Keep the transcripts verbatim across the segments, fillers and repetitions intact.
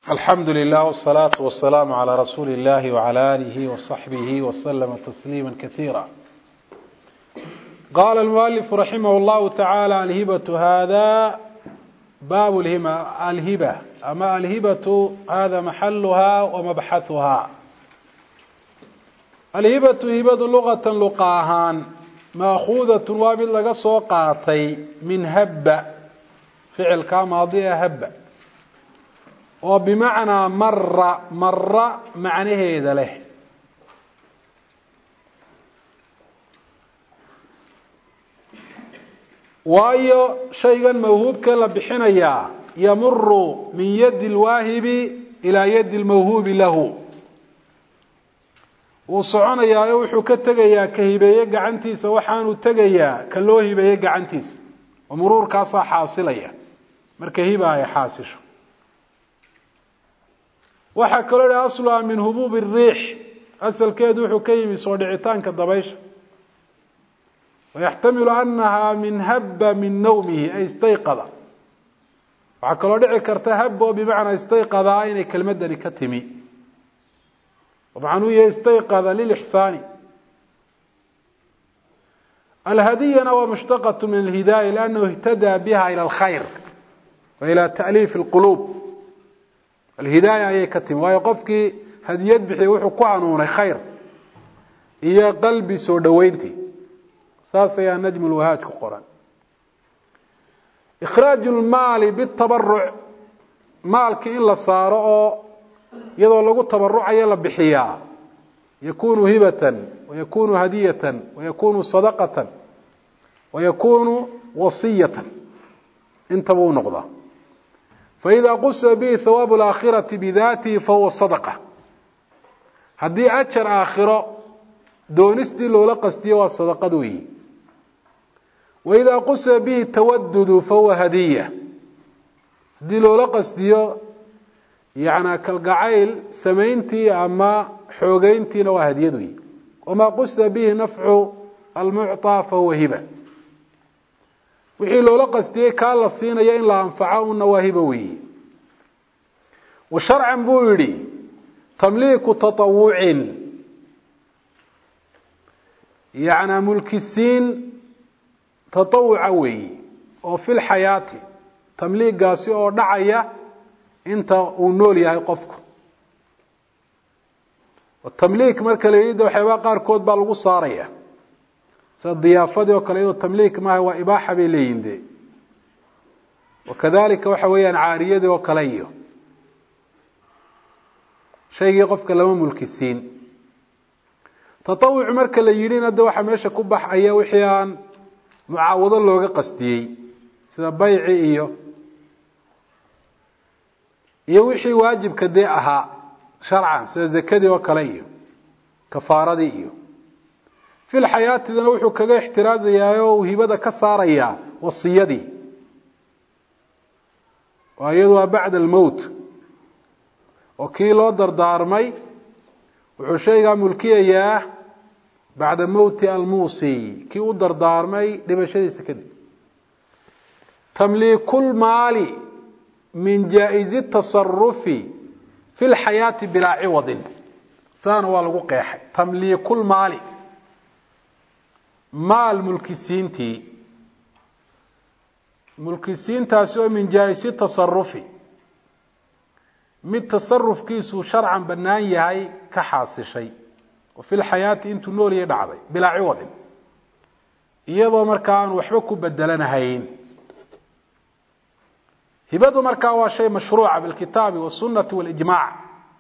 الحمد لله والصلاة والسلام على رسول الله وعلى آله وصحبه وسلم تسليما كثيرا. قال المؤلف رحمه الله تعالى: الهبة هذا باب الهبة الهبة أما الهبة هذا محلها ومبحثها. الهبة هبة لغة لقاهان مأخوذة وابد لغا سو قاطي من هب فعل كماضي هب وبمعنى مر مر معنى هذا له وايو شيئا موهوب كلا بحنيا يمر من يد الواهب إلى يد الموهوب له وصعنيا يوحو كتغيا كهبيه غعنتيسا waxaanu tagaya ka loo hibeeyay gacantiisa umururkaas xaasilaya marka hibaaya xaasisho waxa kale oo aslu min hubub ar-riih asalkeedu wuxuu ka yimi soo dhicitaanka dabaysha ويحتمل أنها من هب من نومه أي استيقظ waxa kale oo dhici karta hab بمعنى استيقظ inay kelmadani ka timi ومعنى يستيقظ للإحسان. الهدية ومشتقة من الهداية لأنه اهتدى بها إلى الخير وإلى تأليف القلوب. الهداية هي كتم ويقفك هديت بحي وحكو عنون خير هي قلبي سودوينتي ساسا يا نجم الوهاج كقرآن. إخراج المال بالتبرع مالك إلا صار يدو لغو تبرع يلا بحياء يكون هبة ويكون هدية ويكون صدقة ويكون وصية انتبهوا نقضة. فإذا قصد به ثواب الآخرة بذاته فهو صدقة هدي أجر آخرة دونستي لولا قصدي والصدقة دوي. وإذا قصد به تودد فهو هدية دي لولا قصدي يعني كالقعيل سمينتي أما حوغينتي نواهد يدوي. وما قصد به نفع المعطى فهو هبة وحي لو لقصدي كان لصينا يا إن لا أنفعه النواهبوي. وشرعا بوري تمليك تطوع يعني ملك السين تطوعوي وفي الحياة تمليك قاسي أو دعية انت ونول ياهي قفك والتمليك marka la yiraahdo waxay qaar kood baa lagu saaraya sida diyaafada oo kale iyo tamliik ma waa ibaaha bay leeyinde wakadalika waxa weeyaan caariyada oo kale iyo shayga qofka lama mulkisiin tatawuc marka la yiraahdo waxa meesha ku baxaya wixii aan mucaawado looga qasdiyay sida bayci iyo iyo wixii waajibka dee ahaa sharcan sida zakadii oo kale iyo kafaaradii iyo fil hayaatidana wuxuu kaga ixtiraazayaa oo hibada ka saaraya wasiyadii waayadu bacda al-maut oo kii loo dardaarmay wuxuu shayga mulkiyayaa bacda mawti al-muusi kii u dardaarmay dhimashadiisa kadib. tamliikul maali من جائز التصرف في الحياة بلا عوض ثاني والغو قيح تمليك المال مال ملك السينتي ملك السينتا سوى من جائز التصرف من تصرف كيسو شرعا بناي هاي كحاص شيء وفي الحياة انتو نول يدعضي بلا عوض يضو مركان وحبكو بدلنا هايين. هبادو مركا waa shay mashruuca bil kitaab wa sunnah wal ijma'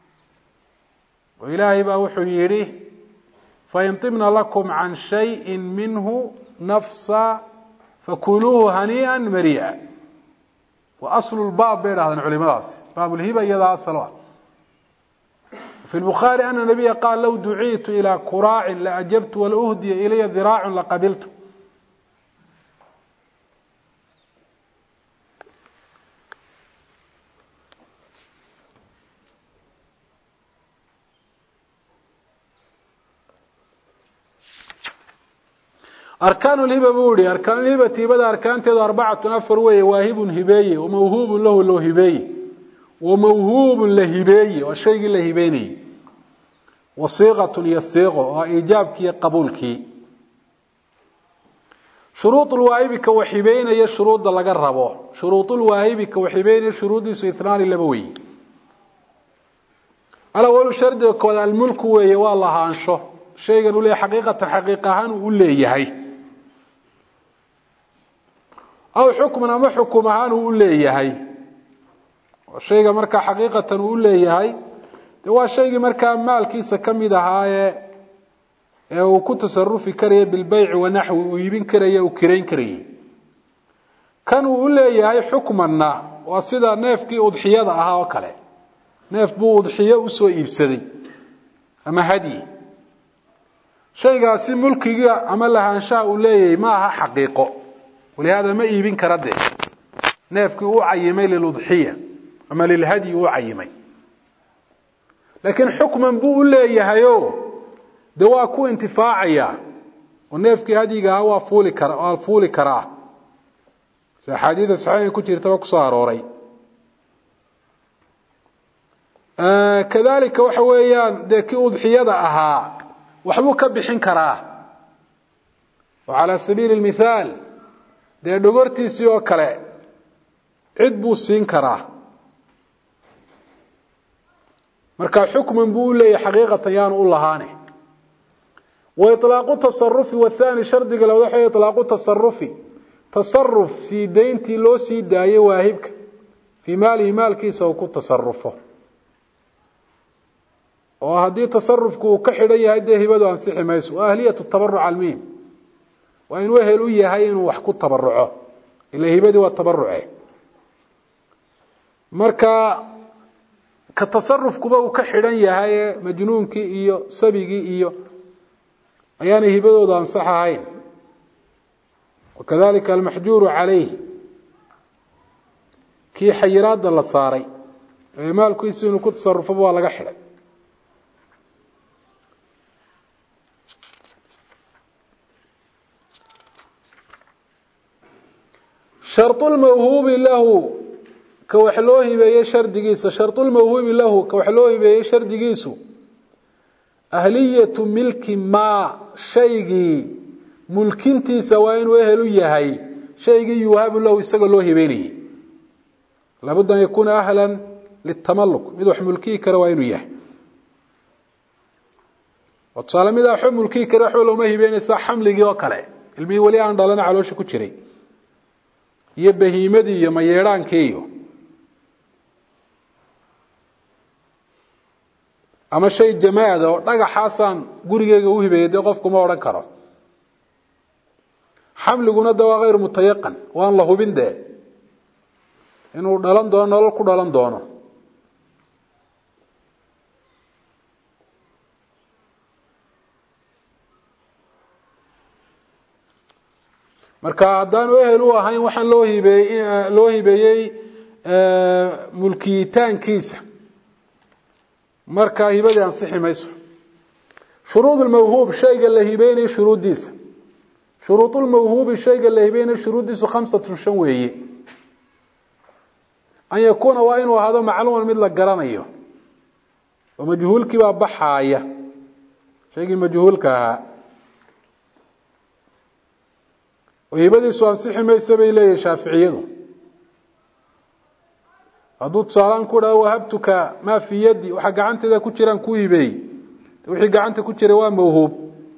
wa ilaahi ba wuxuu yiri fa yantimna lakum an shay'in minhu nafsa fakuluhu hani'an mari'a wa aslu al bab bayna ulamadaas bab al hiba yada asla في البخاري أن النبي قال لو دعيت إلى كراع لأجبت والأهدي إلي ذراع لقبلت. أركان الهبة بوري أركان الهبة تبدأ أركان تدو أربعة أفر وهي واهب هبية وموهوب له له هبية وموهوب لهبي والشيء لهبيني وصيغة يصيغه وإيجابك قبولك شروط الواهب كوحبين هي الشروط اللي قربوه شروط الواهب كوحبين شروط اثنان اللبوي الأول شرط الملك وهي والله أنشه شيء قالوا لي حقيقة حقيقة هن ولي هي أو حكمنا ما حكمها ولي هي الشيء مركا حقيقة ولي هي waa shayga markaa maalkiisa kamid ahaa ee uu ku tasarrufi karay bil bay'i wa nahwi uu ibin karay oo kireyn karay kan uu leeyahay xukmanna waa sida neefkii udxiyada ahaa oo kale neef buu udxiyo u soo iibsaday ama hadi shaygaasi mulkiga ama lahaanshaha uu leeyahay ma aha xaqiiqo walihaada ma iibin karade neefkii uu cayimay lil udxiya ama lil hadi uu cayimay لكن حكما بو ليهيو دوا كو انتفاعيا ونفكي هديغا وا فولي كرا فولي كرا حديث صحيح كثير ku soo arooray آه كذلك waxa weeyaan de ki udxiyada ahaa waxbuu ka bixin karaa وعلى سبيل المثال de dhogortiisi oo kale cid buu siin karaa marka xukman buu leeyahay xaqiiqatan yaan u lahaane wa itlaaqu tasarrufi wa thani shardiga la wada itlaaqu tasarrufi tasarruf si deynti loo sii daayay waahibka fi maali maalkiisa oo ku tasarrufo oo hadii tasarrufku ka xidhan yahay de hibadu ansixi mayso ahliyatu tabarruc almiim wa in wehel u yahay inuu wax ku tabarruco ila hibadu waa tabarruce marka كتصرف كبا وكحدن yahay majnuunki iyo sabigi iyo ayana hibadooda ansaxahayn وكذلك المحجور عليه كي حيراد la saaray ee maalkiisu inuu ku tasarrufo waa laga xidhay شرط الموهوب له كوحلوه بيه شردقيس شرط الموهوب له كوحلوه بيه شردقيس أهلية ملك ما شيء ملكنتي سواء وهلو يهي شيء يوهب له يستغلوه بينه لابد أن يكون أهلا للتملك مدوح ملكي كروين يهي وتصال مدوح ملكي كرحو ما هي بين حمل وكله المي ولي أن ضلنا على وش كشري يبهي مدي يما يران كيو ama shay jamaad oo dhagaxaasan gurigeyga u hibeeyay qofku ma oran karo xamliguna dawaa غير mutayaqan waan la hubin de inuu dhalan doono nolol ku dhalan doono marka hadaan ehel u ahayn waxaan loo hibeeyay loo hibeeyay mulkiyitaankiisa marka hibada ansixi mayso shuruud الموهوب shayga la hibeeyay shuruudiisa shuruud الموهوب shayga la hibeeyay shuruudiisa khamsatu shan weeye an yakuna waa inuu ahaado macluum mid la garanayo oo majhuulkii baa baxaaya shaygi majhuulka oo hibadiisu ansixi mayso bay leeyahay shaafiiciyadu haduu tsaalan ku dhaw wahabtuka ma fi yadi waxa gacanteeda ku jiraan ku hibeey wixii gacanta ku jiray waa mawhuub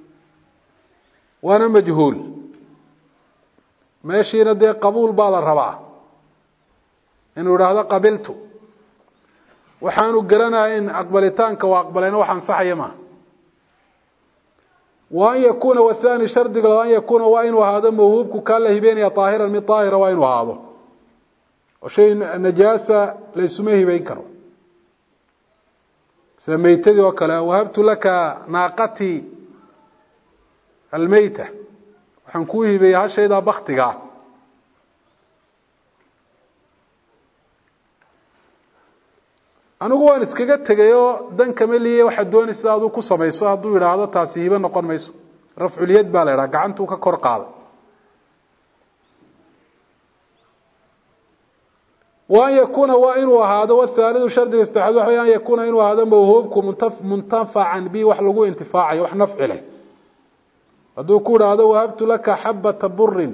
waana majhuul meeshina de qabuul baa la rabaa inuu raahdo qabiltu waxaanu garanayaa in aqbalitaanka waa aqbalayna waxaan saxayma wa yakuna wa thani shardiga wa yakuna wa inuu hada mawhuubku kala hibeynaya taahiran min taahira wa inuu hado وشيء نجاسة ليس مهي بينكره سميتدي وكلا وهبت لك ناقتي الميتة وحنكوه بيها الشيء ده بختقع أنا قوان اسكاقات تغيو دان كمالي واحد دوان اسلادو كو سميسو هدو إرادة تاسيبا نقون ميسو رفع اليد بالي راقعنتو ككور قاضي وأن يكون وإنه هذا والثالث شرط الاستحاد وأن يكون إنه هذا موهوبك منتفعا به وحلقوا انتفاعي وحنفع له هذا كون هذا وهبت لك حبة بر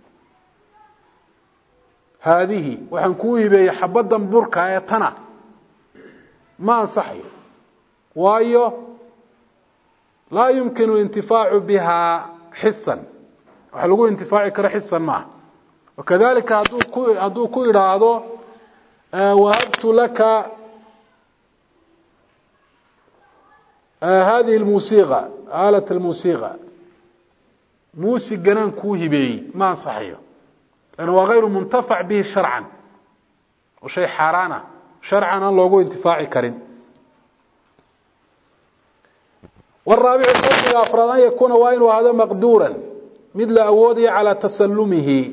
هذه وحنكوه بي حبة برك آياتنا ما صحيح وأيه لا يمكن الانتفاع بها حسا وحلقوا انتفاعي كره حسا معه وكذلك هدو كو إرادو آه وهبت لك آه هذه الموسيقى آلة الموسيقى موسيقى جنان كوهي بي ما صحيح لأنه غير منتفع به شرعا وشيء حارانا شرعا لوغو انتفاعي كريم والرابع الشرط الأفراد أن يكون وإنه هذا مقدورا مثل أودي على تسلمه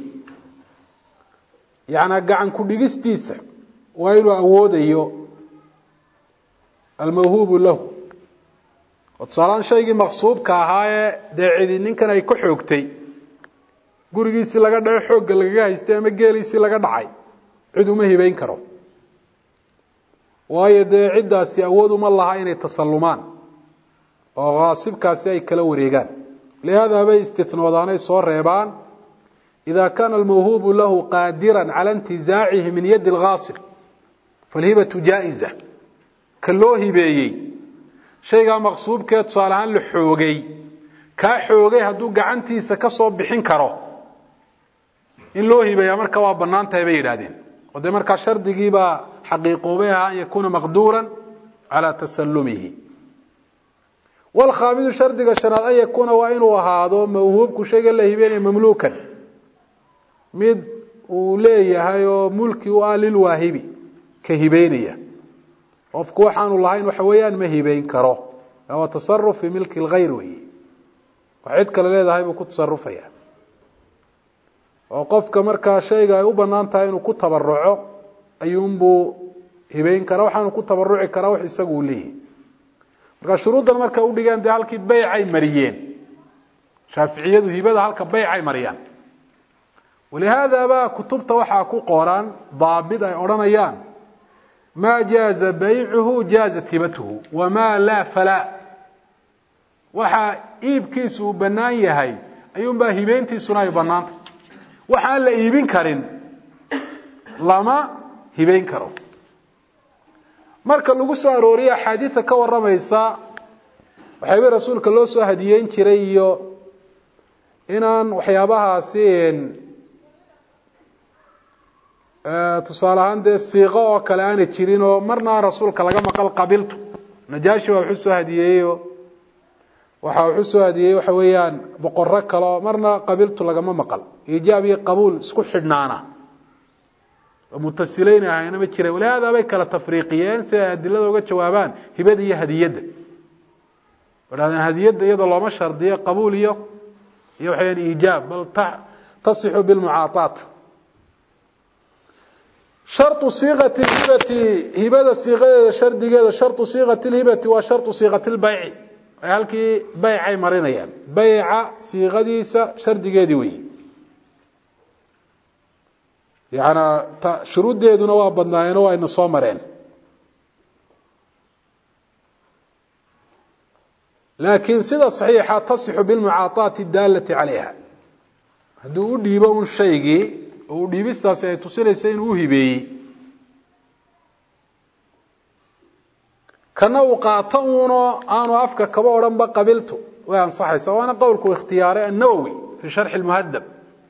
يعني قاعن كدغستيسا وإنه أوديو الموهوب له وتصالان شيء مغصوب كاهاye deecidi ninkan ay ku xoogtay gurigiisi laga dhaco xoog laga haystay ama geelisi laga dhacay cid uma hibayn karo waayo deecidaasi awood uma laha inay tasallumaan oo qaasibkaasi ay kala wareegaan leeyahay bay istithnoodaan soo reebaan إذا كان الموهوب له قادرا على انتزاعه من يد الغاصب فالهبة جائزة كالله هبيي شيء مغصوب كتصالحان لحوغي كحوغي هدو قعنتي سكسوب بحين كرو إن له هبيي مركا وابنان تهبيي لادين ودي مركا شرط جيبا حقيقو بها أن يكون مقدورا على تسلمه والخامس شرط الشرط أن يكون وإنه هذا موهوب كشيء الله هبيي مملوكا mid uu leeyahay oo mulki u ah lil waahibi ka hibeynaya qofku waxaanu lahayn waxa weeyaan ma hibeyn karo waa tasarruf fi milki al-ghayr wi waxid kale leedahay buu ku tasarrufaya oo qofka marka shayga ay u banaan tahay inuu ku tabarruco ayuunbu hibeyn karo waxaanu ku tabarruci kara wax isagu leeyahay marka shuruudan marka u dhigaan de halkii bay'ay mariyeen shaafiiciyadu hibada halka bay'ay mariyaan ولهذا بقى كتبت وحا كو قران ضابط اي اورنيان ما جاز بيعه جازت هبته وما لا فلا وحا ايبكيسو بنان يحي ايون با هبينتيسو ay banaanta waxa la iibin karin lama hibeyn karo marka lagu soo arooriyo xadiis ka waramaysa waxay rasuulka loo soo hadiyeen jiray iyo inaan waxyaabahaasi tusaalahan de siiqo oo kale aan jirin oo marna rasuulka laga maqal qabiltu najaashi waa wuxuu soo hadiyeeyo waxa wuxuu soo hadiyeeyo waxa weeyaan boqorro kale marna qabiltu laga maqal ijaab iyo qabuul isku xidhnaana mutasileyn ahayna ma jiray walaada bay kala tafriiqiyeen si adilada uga jawaabaan hibada iyo hadiyada walaada hadiyada iyadoo looma shardiyo qabuul iyo iyo waxaan ijaab bal tasixu bil mu'aatat شرط صيغة الهبة هبة صيغة شرط شرط صيغة الهبة وشرط صيغة البيع هلكي بيع مرينيان بيع صيغة ديسة شرط جديوي يعني شروط دي دون وابدنا ينوى إن صامرين لكن سيدة صحيحة تصح بالمعاطاة الدالة عليها هدو ديبا الشيء oo dhibistaas ay tusinayso in uu hibeeyay kana uu qaato uno aanu afka kaba oran ba qabiltu way ansaxaysa waana qowlku ikhtiyari an-nawawi fi sharh al-muhaddab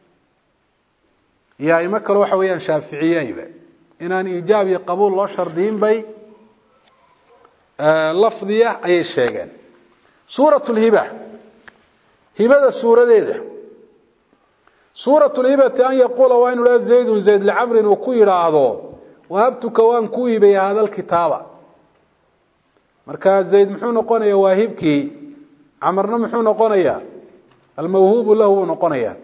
ya ima kale waxa weeyaan shaafiiciyayba inaan ijaab iyo qabuul loo shardiin bay lafdiya ay sheegeen suuratul hiba hibada suuradeeda سورة الهبة أن يقول وإن لا زيد زيد لعمر وكيراهدو وهبتك وان كوي بي هذا الكتاب مركز زيد محو نقونيا واهبكي عمرنا محو نقونيا الموهوب له نقونيا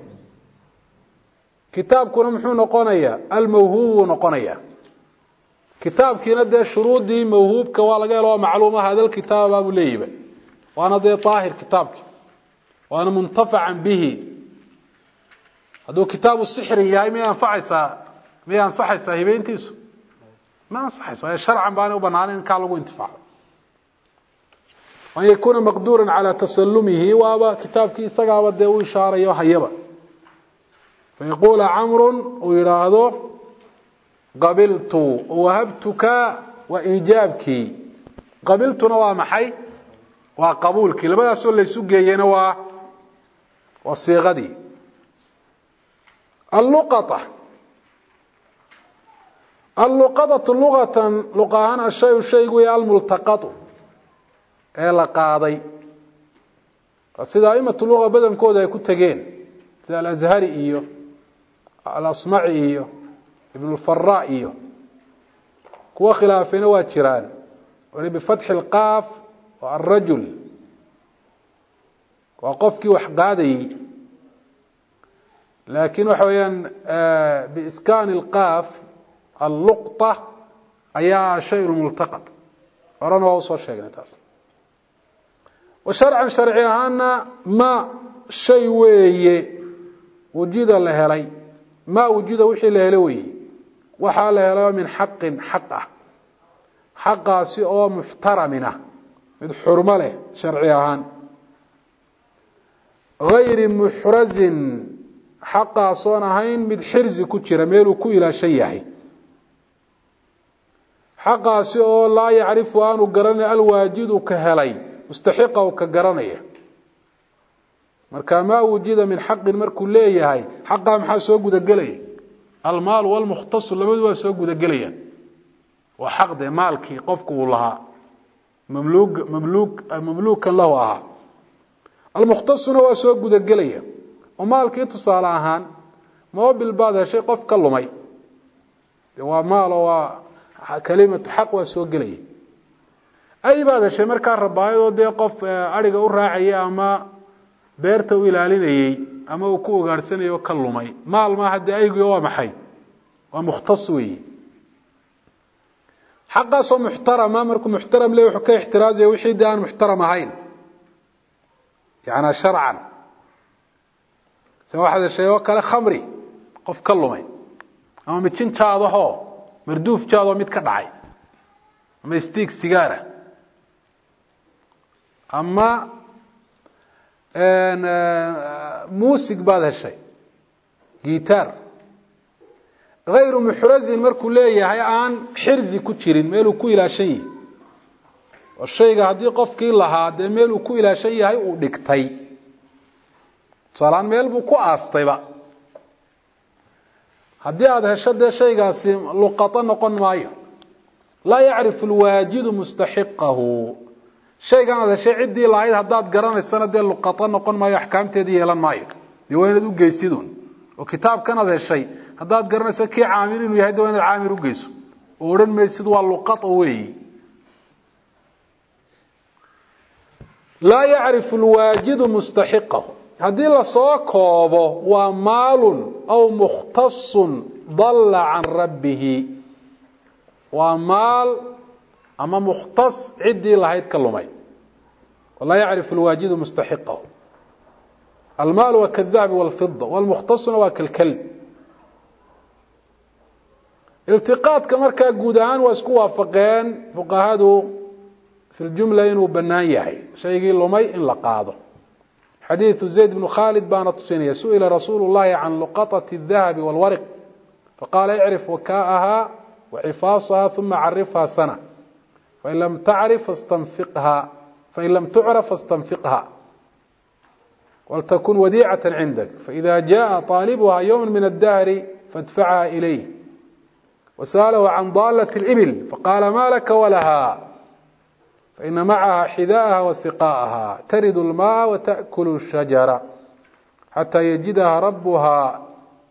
كتاب كنا محو نقونيا الموهوب نقونيا كتاب كنا ده شروط دي موهوب كوالا له معلومة هذا الكتاب أبو ليبة وأنا ده طاهر كتابك وأنا منتفع به هذا كتاب السحر يا ما ينفعسا ما ينصح صاحبين تيسو ما أنصح شرعا بأنه بنان كالو انتفاع وأن يكون مقدورا على تسلمه وابا كتاب كي سقى وديه إشارة يوحيبا فيقول عمرو ويراده قبلت ووهبتك وإيجابك قبلت نوا محي وقبولك لبدا سؤال ليسوغي نوا والصيغة اللقطة اللقطة لغة لغة الشيء الشيء الملتقط ee la qaaday sida imatu luqa badankooda ay ku tageen sida al-Azhari iyo al-Asma'i iyo ibn al-Farra iyo kuwa khilaafina waa jiraan wali bi fath al-qaf wa ar-rajul wa qofkii wax qaaday laakiin waxa weeyaan bi iskaan al-qaf al-luqta ayaa shay multaqat orana waa soo sheegnay taas وشرعا شرعي أن ما شيء وي وجد لهلي ما وجد وحي لهلوي وحال لهلوي من حق حقه حقه سيئو محترمنا من حرمة له شرعي أن غير محرز حقه صونهين من حرز كتير ميلو كويلا شيئي حقه سيئو لا يعرف أنه قرن الواجد كهلي مستحقه وكقرنيه marka ma wujida min haqq markuu leeyahay xaqa maxaa soo guda galay almaal wal mukhtas labadu waa soo guda galayaan wa xaqde maalki qofku uu lahaa mamluuk mamluuk mamluukan lahu aha al mukhtasuna waa soo guda galaya oo maalki tusaale ahaan ma bil baad shay qof ka lumay waa maal waa kalimatu xaq waa soo galay ay baad shay marka rabaayado de qof ariga u raacay ama beerta u ilaalinayay ama uu ku ogaarsanayo ka lumay maal ma hadda aygu waa maxay waa mukhtas weey xaqa soo muhtarama markuu muhtaram leeyahay wuxuu ka ixtiraazay wixii daan muhtaram ahayn yaana sharcan soo waxa shay oo kale khamri qof ka lumay ama mijintaado ho marduuf jaado mid ka dhacay ama stick sigara ama ان موسيقى بعد هالشيء جيتار غير محرز markuu leeyahay aan xirzi ku jirin meel uu ku ilaashay oo shayga hadii qofkii lahaa de meel uu ku ilaashay yahay uu dhigtay salaan meel buu ku aastayba hadii aad hesho de shaygaasi luqata noqon maayo la yacrifu alwajid mustahiqahu shaygan hada shay cidii lahayd hadaad garanaysana de luqata noqon maayo ahkaamteedii yeelan maayo diiwaanad u geysidun oo kitaabkan hada shay hadaad garanayso kii caamil inuu yahay diiwaanad caamil u geyso oo oran meesid waa luqata weey la yacrifu alwajid mustahiqahu hadii la soo koobo waa maalun aw mukhtassun dalla an rabbih waa maal أما مختص عدي لهيد كلمي ولا يعرف الواجد مستحقه المال وكالذهب والفضة والمختص وكالكلب التقاط كمركا جودان واسكو وافقين فقهاء في الجملة وبنايه شيء لمي إن لقاضه حديث زيد بن خالد بان تصيني سئل رسول الله عن لقطة الذهب والورق فقال اعرف وكاءها وعفاصها ثم عرفها سنة فإن لم تعرف فاستنفقها فإن لم تعرف فاستنفقها ولتكن وديعة عندك فإذا جاء طالبها يوم من الدهر فادفعها إليه وسأله عن ضالة الإبل فقال ما لك ولها فإن معها حذاءها وسقاءها ترد الماء وتأكل الشجرة حتى يجدها ربها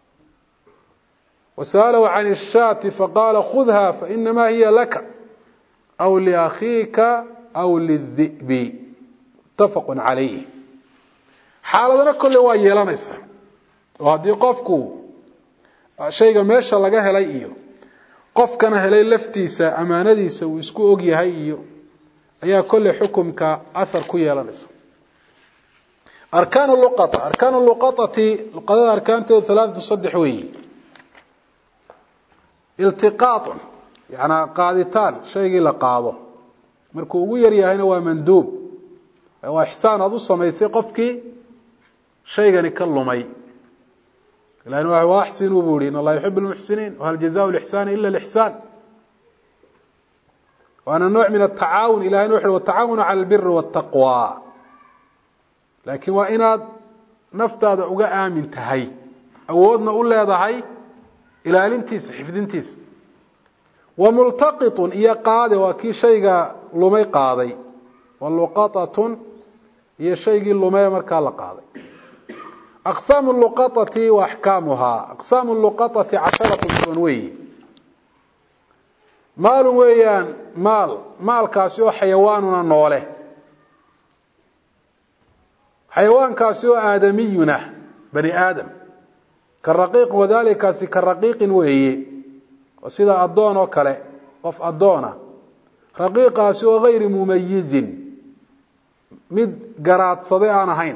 وسأله عن الشاة فقال خذها فإنما هي لك أو لأخيك أو للذئب متفق عليه حالنا كل واي لنسا وهذه قفكو شيء ماشى لغا هلay iyo qofkana helay laftiisa amaanadiisa uu isku og yahay iyo ayaa kulli xukumka athar ku yeelanaysa arkaan luqata arkaan luqatati luqada arkaanteedu thalath saddex weey iltiqaat yani qaaditaan shaygii la qaado markuu ugu yar yahayna waa manduub waa ixsaan aad u samaysay qofkii shaygani ka lumay ilaahna waa waaxsinuu buu yidhi in allaha yuxibu lmuxsiniin wahal jazaau lixsaani ila lixsaan waana nooc min atacaawun ilahayna wuxu uhi watacaawanu cala albiri waataqwa laakiin waa inaad naftaada uga aamin tahay awoodna u leedahay ilaalintiisa xifdintiisa wamultaqitun iyo qaade waa kii shayga lumay qaaday waluqatatun iyo shaygii lumay markaa la qaaday aqsaamu luqatati wa axkaamuhaa aqsaamu luqatati casharatu toban weeye maalun weeyaan maal maalkaasi oo xayawaanuna noole xayawaankaasi oo aadamiyuna bani aadam ka raqiiq wadaalikaasi ka raqiiqin weeye oo sida addoon oo kale qof addoona raqiiqaasi oo gayri mumayizin mid garaadsaday aan ahayn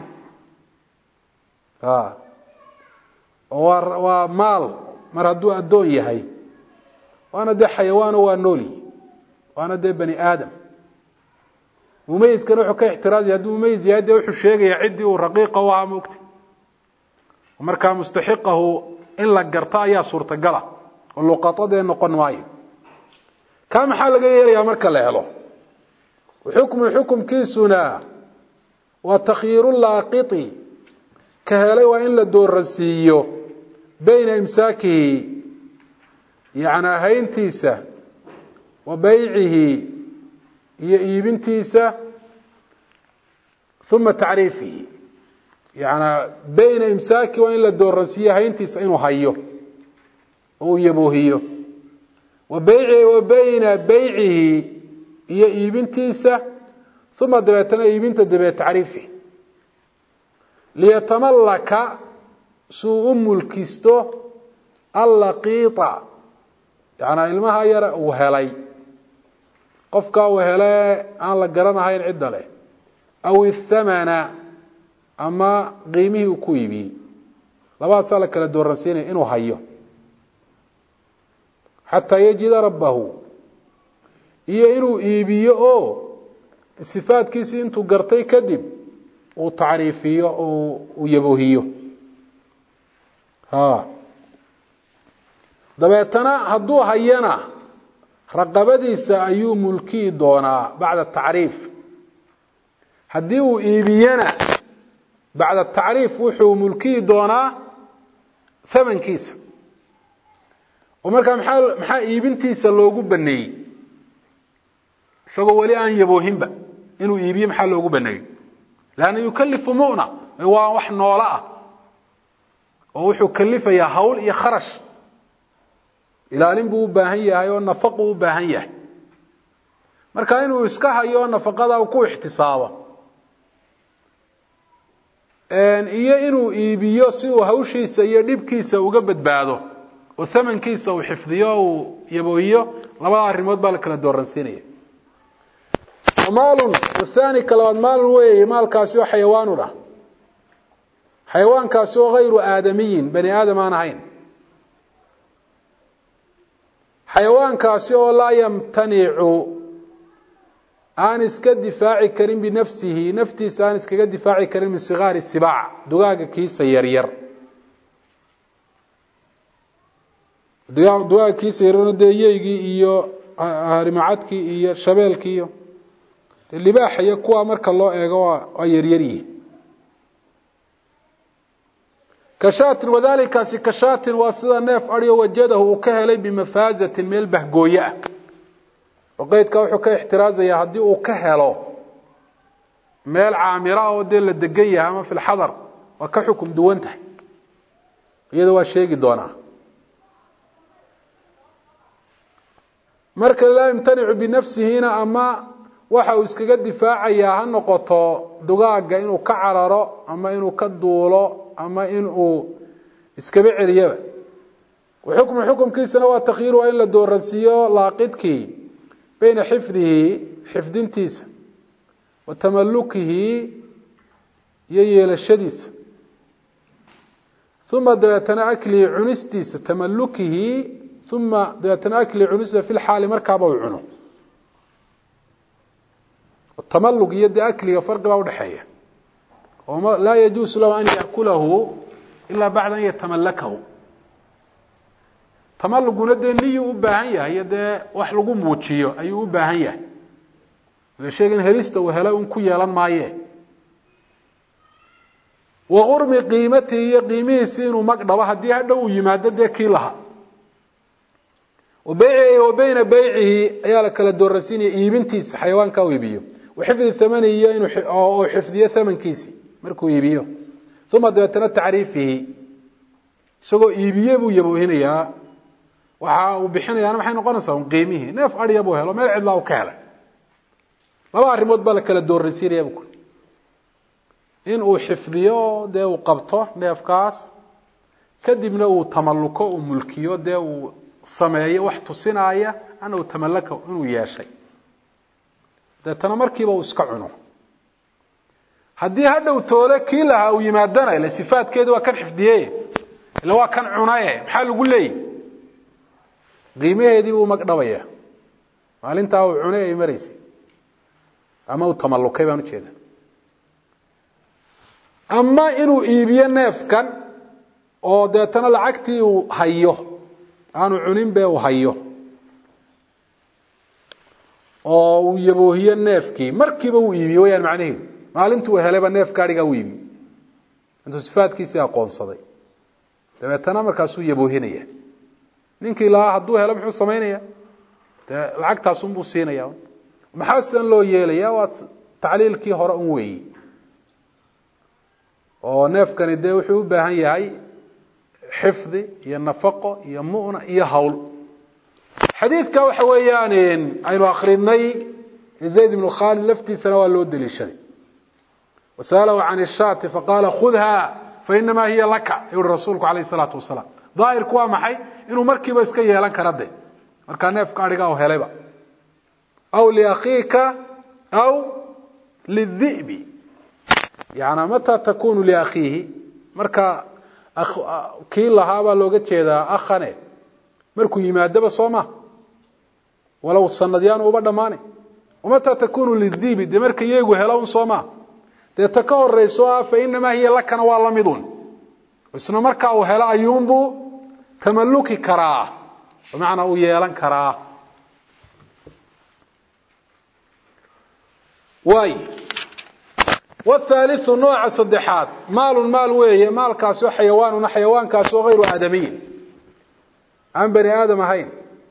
waa maal mar hadduu addoon yahay waana dee xayawaano waa nooli waana dee bani aadam mumayiskana wuxuu ka ixtiraazaya hadduu mumayiz yahay dee wuxuu sheegayaa ciddii uu raqiiqa u ahaa moogta markaa mustaxiqahu in la garto ayaa suurtagala oo luqatadee noqon maayo kaa maxaa laga yeelayaa marka la helo xukmu xukumkiisuna waa takhyiiru laaqiti ka helay waa in la dooransiiyo bayna imsaakihi yani hayntiisa wa baycihi iyo iibintiisa uma tacriifihi yani bayna imsaaki waa in la dooransiiyo hayntiisa inuu hayo oo uu yaboohiyo wa baycihi wa bayna baycihi iyo iibintiisa uma dabeetana iibinta dabeed tacriifihi liyatamallaka suu u mulkisto allaqiita yani ilmaha yara uu helay qofkaa uu hele aan la garanahayn cidda leh aw ithamana ama qiimihii uu ku iibiyey labadaasaa la kala dooransiinaya inuu hayo xataa yajida rabbahu iyo inuu iibiyo oo sifaadkiisii intuu gartay kadib uu tacriifiyo uu yaboohiyo ha dabeetana hadduu hayana raqabadiisa ayuu mulkii doonaa bacda tacriif haddii uu iibiyana bacda tacriif wuxuu mulkii doonaa thamankiisa oo markaa maxaa maxaa iibintiisa loogu baneeyey isagoo weli aan yaboohinba inuu iibiyo maxaa loogu baneeyey lanna yukalifu mu'na waa wax noolo ah oo wuxuu kalifayaa hawl iyo kharash ilaalin buu u baahan yahay oo nafaqu u baahan yahay marka inuu iska hayo nafaqada uu ku ixtisaabo iyo inuu iibiyo si uu hawshiisa iyo dhibkiisa uga badbaado oo thamankiisa uu xifdiyo uu yaboohiyo labada arrimood baa la kala dooransiinaya maalun athani kalabaad maalun weeye maalkaasi oo xayawaanu dhah xayawaankaasi oo hayru aadamiyin bani aadam aan ahayn xayawaankaasi oo laa yamtanicu aan iska difaaci karin binafsihi naftiisa aan iskaga difaaci karin min sigaari sibaac dugaaga kiisa yaryar dugaaga kiisa yaryarna dee yeygii iyo harimacadkii iyo shabeelkii iyo libaaxa iyo kuwa marka loo eego waa yaryar yihiin kashaatin wadalikaasi kashaatin waa sida neef adhiyo wajadahu uu ka helay bimafaazatin meel bahgooye ah oo qeydka wuxuu ka ixtiraazayaa haddii uu ka helo meel caamira oo dee la degan yahay ama fi lxadar waa ka xukum duwan tahay iyada waa sheegi doonaa marka laa yamtanicu binafsihina ama waxa uu iskaga difaacayaa ha noqoto dugaaga inuu ka cararo ama inuu ka duulo ama inuu iskaba celiyaba xukmu xukumkiisana waa takhyiir waa in la dooransiiyo laaqidkii bayna xifdihi xifdintiisa wa tamalukihi iyo yeelashadiisa uma dabeetana aklihi cunistiisa tamalukihi ثم ديتنا أكل عنسة في الحال مركبة وعنه التملق يد أكل يفرق ودحية وما لا يجوز له أن يأكله إلا بعد أن يتملكه تملق ندى نية أباهية يد وحلقوا موتشيه أي أباهية الشيء هريسته وهلاء كيالا مايه وغرم قيمته قيمه سين ومقدبه hadii hadhow yimaado deekii laha وبيعه وبين بيعه ayaa la kala doorasiinay iibintiisa xayawaanka uu iibiyo وحفظ ثمنه inuu oo xifdiyo thamankiisi markuu iibiyo ثم دتنا تعريفه isagoo iibiye buu yaboohinayaa waxa uu bixinayaa maxay noqonaysaa qiimihi neef ariya buu helo meel cid la u ka helay laba arrimood baa la kala doorasiinaya buu in uu xifdiyo dee uu qabto neefkaas kadibna uu tamalluko uu mulkiyo dee uu sameeyo wax tusinaya ana uu tamallaka inuu yeeshay dadana markiiba uu iska cuno hadii hadhow toole kii laha uu yimaadana ila sifaadkeedu waa kan xifdiyay ila waa kan cunaye maxaa lagu leeyahay qiimaheedii uu magdhabaya maalinta uu cunay ay mareysay ama uu tamallukay baan u jeedaa ama inuu iibiyo neefkan oo deetana lacagtii uu hayo aanu cunin bee uu hayo oo uu yaboohiyo neefkii markiiba uu iibiyo wayaan macnaheedu maalintuu helayba neef gaadhiga uu iibiyo intuu sifaadkiisii aqoonsaday dabeetana markaasuu yaboohinaya ninkii laa hadduu helo muxuu sameynaya dee lacagtaas unbuu siinaya maxaa sidan loo yeelayaa waa tacliilkii hore un weeyey oo neefkani dee wuxuu u baahan yahay xifdi iyo nafaqo iyo mu'na iyo hawl xadiidka waxa weeyaan aynu akhrinay Zayd ibn Khalid laftiisana waa loo daliishaday wasalahu an ash-shati faqala khudha fa inma hiya laka ayuu rasuulku alayhi salatu wasalaam daahirku waa maxay inuu markiiba iska yeelan karade marka neefka ariga oo helayba aw li akhika aw lidhibi يعني متى تكون لأخيه مركا أخ كيل هذا لو جت هذا أخنه مركو يمادب صومه ولو الصنديان وبدا ماني ومتى تكون للذيب دي مركا يجو هلاون صومه تتكور ريسوها فإنما هي لك أنا والله مدون وسنا مركا وهلا يومبو تملكي كراه ومعنى ويالن كراه واي والثالث نوع صدحات مال مال ويه مال كاسو حيوان وحيوان كاسو غير آدمي عن بني آدم هين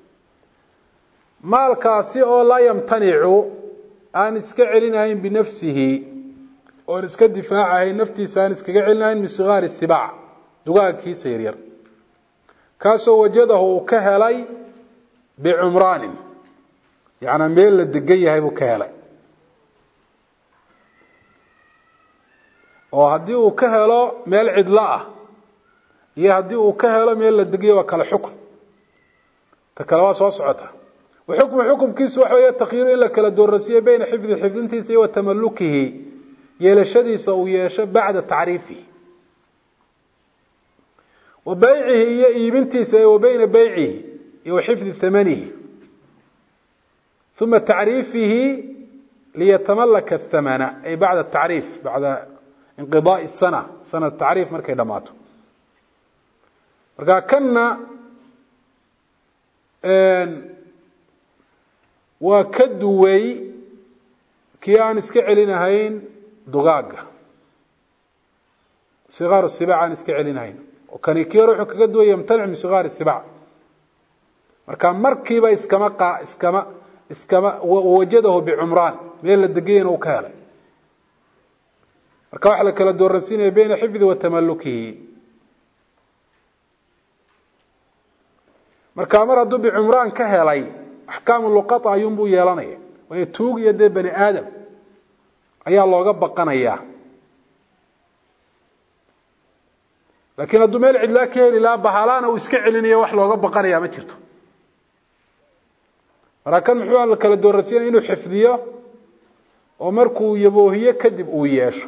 مال كاسي أو لا يمتنع أن يسكعلنهين بنفسه أو يسك الدفاع نفتي سان يسكعلنهين من صغار السباع دقاق كي سيرير كاسو وجده كهلي بعمران يعني ميل الدقية هيبو كهلي oo hadii uu ka helo meel cidla ah iyo hadii uu ka helo meel la degiyo waa kala xukun ta kala waa soo socota وحكم حكم كيس وحوية تغيير إلا كلا دورسية بين حفظ حفظنتيسي وتملكه يلشديس أو يشب بعد تعريفه وبيعه يبنتيسي وبين بيعه وحفظ ثمنه ثم تعريفه ليتملك الثمن أي بعد التعريف بعد انقضاء السنة سنة التعريف مركي دماته مركا كنا وكدوي كيان اسكعلينهين دغاغ صغار السباع ان اسكعلينهين وكان يروحوا كدوي يمتنع من صغار السباع marka markiiba iskama qa iskama iskama wajadahu bi'umran meel daqeen oo kale marka wax la kala doorasiinay bayna xifdi wa tamallukihi marka mar haduu bi'umran ka helay ahkaam luqata ayun buu yeelanaya way tuug iyo de bani aadam ayaa looga baqanaya laakiin haduu meel cidla ka heli la bahalana uu iska celinayo wax looga baqanaya ma jirto markan muxuu la kala doorasiin inuu xifdiyo oo markuu yaboohiyo kadib uu yeesho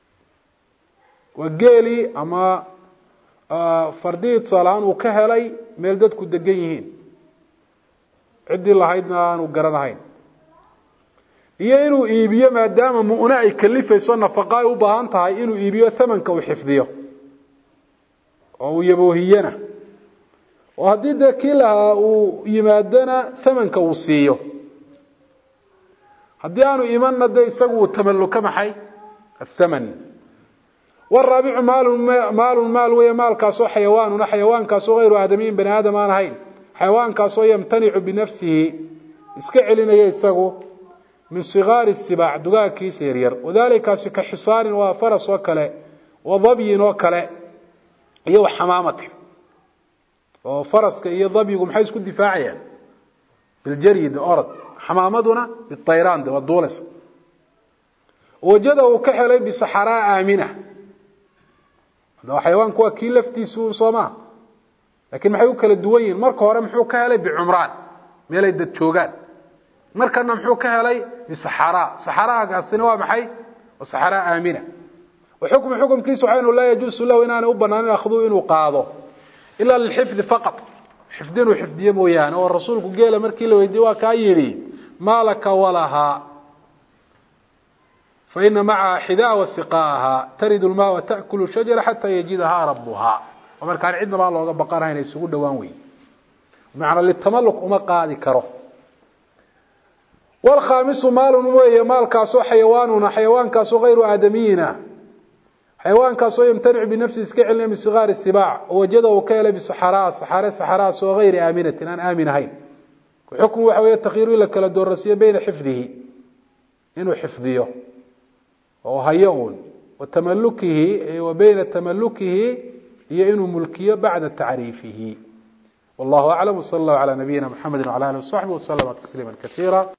wageeli ama fardiyad salaan uu ka helay meel dadku degan yihiin ciddii lahaydna aanu garanahayn iyo inuu iibiyo maadaama mu'na ay kalifayso nafaqa ay u baahan tahay inuu iibiyo thamanka uu xifdiyo oo uu yaboohiyana oo haddii dee kii lahaa uu yimaadana thamanka uu siiyo haddii aanu imanna dee isagu uu tamalluka maxay athaman والرابع مال مال مال ويا مال كاسو حيوان حيوان كاسو غير آدمين بني آدم أنا هين حيوان كاسو يمتنع بنفسه اسكعلنا يسقو من صغار السباع دقاق كيس يرير وذلك كحصان وفرس وكلاء وضبي وكلاء يو حمامة وفرس كي ضبي يقوم حيث كل دفاعيا بالجريد أرض حمامتنا بالطيران ده والدولس وجده كحلي بصحراء آمنة هذا حيوان كوا كي لفتيسو صوما لكن maxay u kala duwan yihiin marka hore muxuu ka helay bi'umraan meelay dad joogan markana muxuu ka helay bi sahara saharagaasina waa maxay waa sahara aamina وحكم حكم kiisu waxaanu la yajuusu lahu inaan u banaanin akhdu inuu qaado ila al-hifd faqat hifdinu hifdiye mooyaan oo rasuulku geela markii la weydiiyay waa ka yiri malaka walaha فإن معها حذاء وسقاها ترد الماء وتأكل الشجرة حتى يجدها ربها ومن كان عندنا الله بقرة هنا يسوق دوانوي معنى للتملك وما قاعد كره والخامس مال وهي مال كاسو حيوان حيوان كاسو غير آدمينا حيوان كاسو يمتنع بنفسه اسكعلنا من صغار السباع ووجده وكاله بصحراء صحراء صحراء سو غير آمنة أن آمنة هين وحكم وحوية تخير لك للدرسية بين حفظه إنه حفظيه وهيئون وتملكه وبين تملكه يئن ملكيه بعد تعريفه والله أعلم وصلى الله على نبينا محمد وعلى آله وصحبه وسلم تسليما كثيرا.